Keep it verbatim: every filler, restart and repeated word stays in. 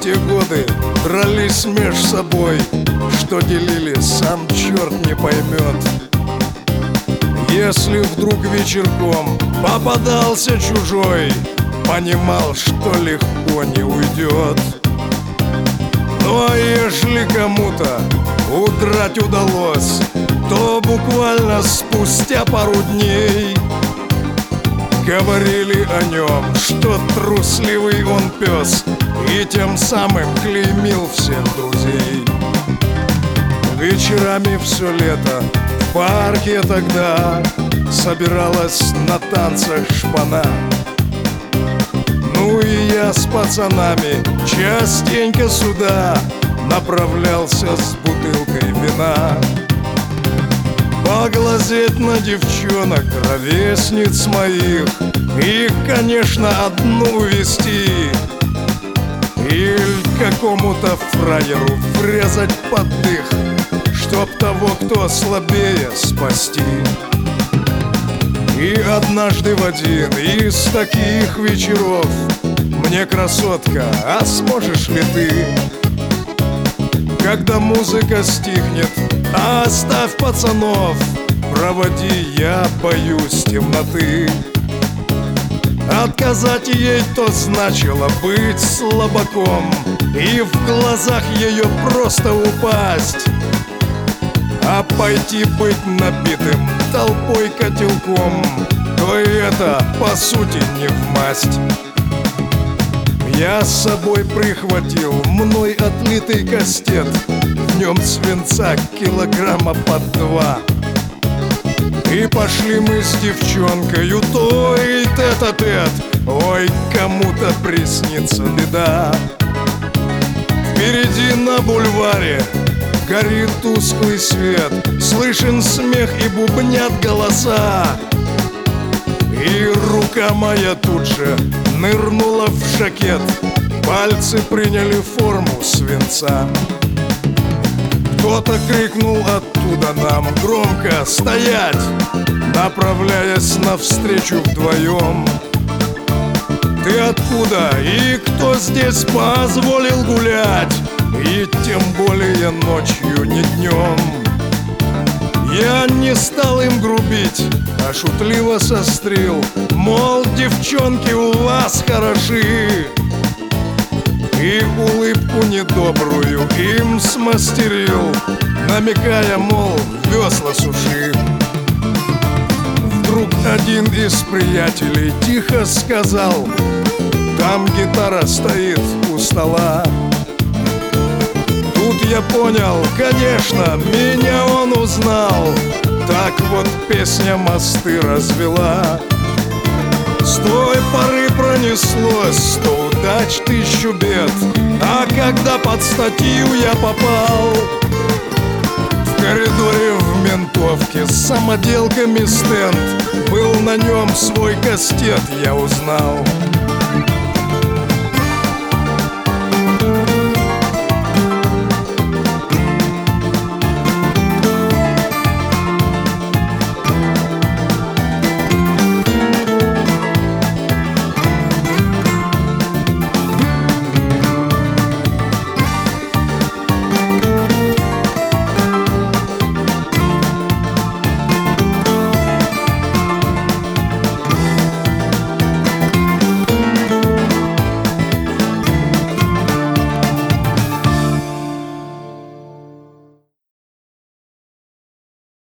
те годы дрались меж собой, что делили, сам черт не поймет. Если вдруг вечерком попадался чужой, понимал, что легко не уйдет. Ну а ежели кому-то удрать удалось, то буквально спустя пару дней говорили о нем, что трусливый он пес, и тем самым клеймил всех друзей. Вечерами все лето в парке тогда собиралась на танцах шпана. Ну и я с пацанами частенько сюда направлялся с бутылкой вина, поглазеть на девчонок, ровесниц моих, и, конечно, одну увести, или какому-то фраеру врезать под дых, чтоб того, кто слабее, спасти. И однажды в один из таких вечеров мне, красотка, а сможешь ли ты, когда музыка стихнет, оставь пацанов, проводи, я боюсь темноты. Отказать ей то значило быть слабаком, и в глазах ее просто упасть, а пойти быть набитым толпой котелком, то и это, по сути, не вмасть. Я с собой прихватил мной отлитый кастет, в нем свинца килограмма под два. И пошли мы с девчонкою той тет-а-тет, ой, кому-то приснится беда. Впереди на бульваре горит тусклый свет, слышен смех и бубнят голоса. И рука моя тут же нырнула в жакет, пальцы приняли форму свинца. Кто-то крикнул оттуда нам громко «Стоять!», направляясь навстречу вдвоем. Ты откуда и кто здесь позволил гулять, и тем более ночью, не днем? Я не стал им грубить, а шутливо сострил, мол, девчонки у вас хороши, и улыбку недобрую им смастерил, намекая, мол, весла суши. Вдруг один из приятелей тихо сказал: там гитара стоит у стола. Тут я понял, конечно, меня он узнал. Так вот песня мосты развела. С той поры пронеслось сто удач, тысячу бед, а когда под статью я попал, в коридоре в ментовке с самоделками стенд, был на нем свой кастет, я узнал.